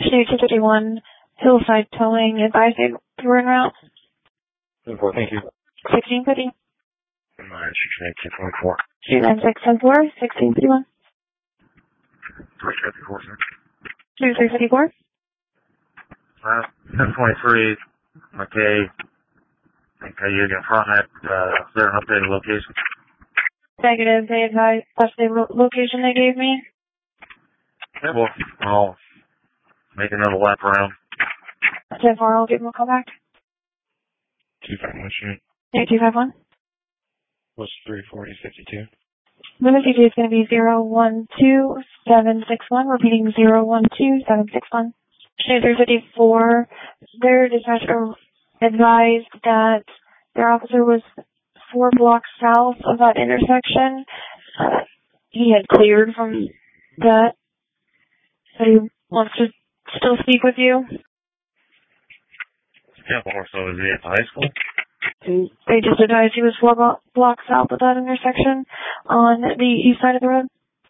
State 251, Hillside Towing, advise they were en route. 24, thank you. 1650. Alright, 68224. 29674, 1651. 354, sir. 2354. 1023, okay. Okay, you're in front of that, is there an updated location? Negative, they advised, that's the location they gave me. Yeah, well, I'll make another lap around. 10-4, I'll give them a call back. 251, shoot. Yeah, 251. What's 34052? The message is going to be 012761, repeating 012761. State 354, their dispatcher advised that their officer was 4 blocks south of that intersection. He had cleared from that, so he wants to still speak with you. Yeah, well, so is he at the high school? They just advised he was 4 blocks south of that intersection on the east side of the road.